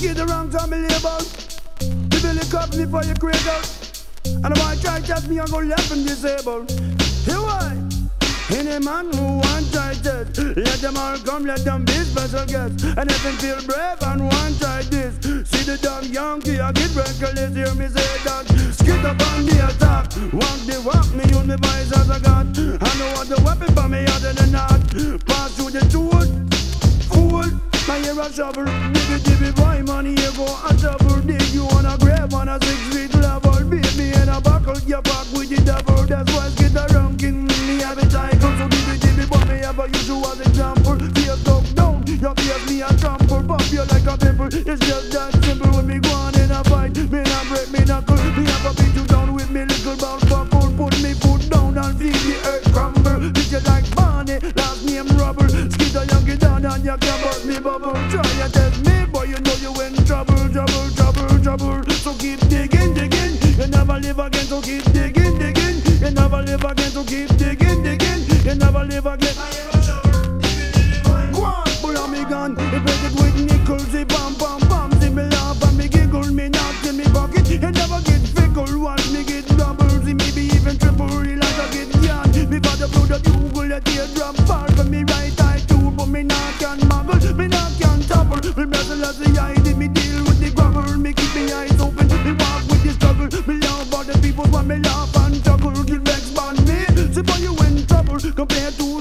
get the wrong time label. The belly cup me for your cradle. And the boy try to test me and go left and disable. Here why? Any man who want try test, let them all come, let them be special guests. And if them feel brave and want try this, see the dumb Yankee, I get reckless, hear me say that. Skid up on the attack, walk me, use me voice as I got. I know what the weapon for me other than that. Pass through the tool, fool, my ear a shovel. Dibby boy, money, you go a double. Dig you on a grave on a 6 feet level. Beat me in a buckle, you back with the devil. That's why skid around, king me have a title. So dibby boy, me have a usual example. Fear talk down, you fear me a trample. Pop you like a pimple, it's just that simple. When me go on in a fight, me not break me knuckle. Me have a beat you down with me little bounce buckle. Put me foot down and feel the earth crumble. Did you like Barney, last name Rubble. Skid a young down and you can burst me bubble. Try and test me, boy, you know you in trouble. So keep digging. You never live again, so keep digging. You never live again, so keep digging. You never live again. Go on, pull on me gun. It break it with nickels, see bam. See me laugh and me giggle, me knock in me pocket. You never get fickle, watch me get double. See me be even triple, like I get yarn. Me got the blood of Google, a teardrop fall from me right eye too. But me not can muggle, me not can topple. Me wrestle as the eye, me deal with the grumble. Me keep me eyes open, me walk with the struggle. Me love all the people when me laugh and juggle. Get vexed on me, see boy you in trouble. Compared to